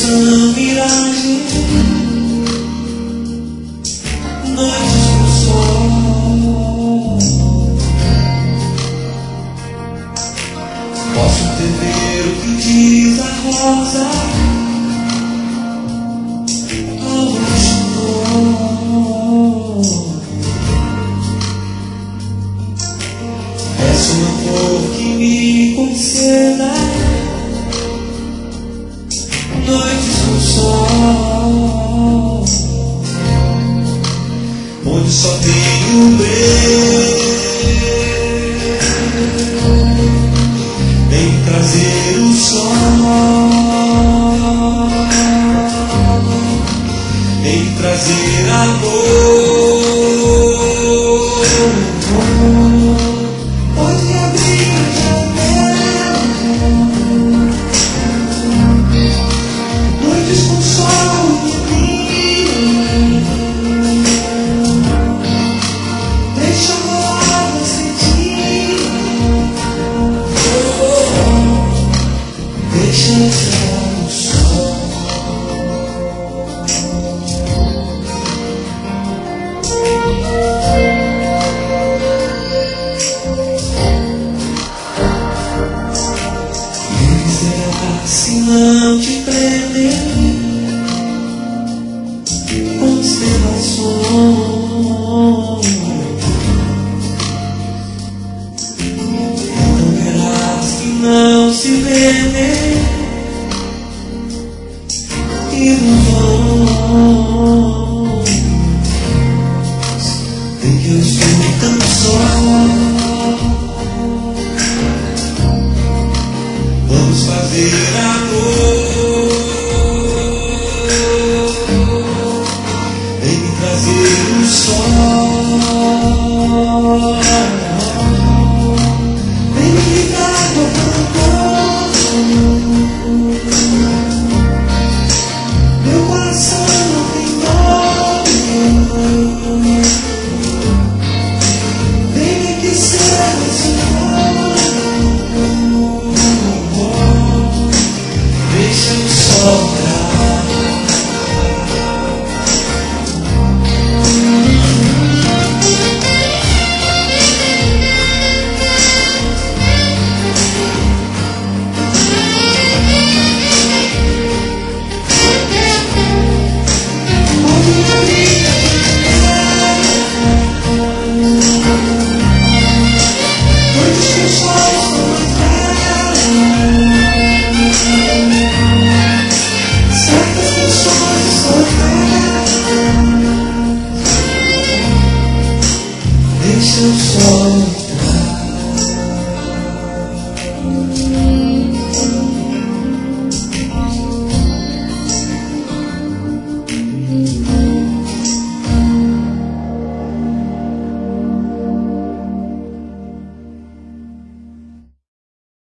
são miragem, noites com sol. Posso entender o que diz a rosa ao rosto. Peço uma cor que me conceda noites com sol, onde só tenho breu. Vem trazer o sol, vem trazer amor. Pode abrir a janela, noites com sol divino. Deixa rolar no sentido, deixa entrar o sol. Se não te prender constelações, então verás que não se vender ilusões. Vem que eu estou tão só. Vamos fazer amor.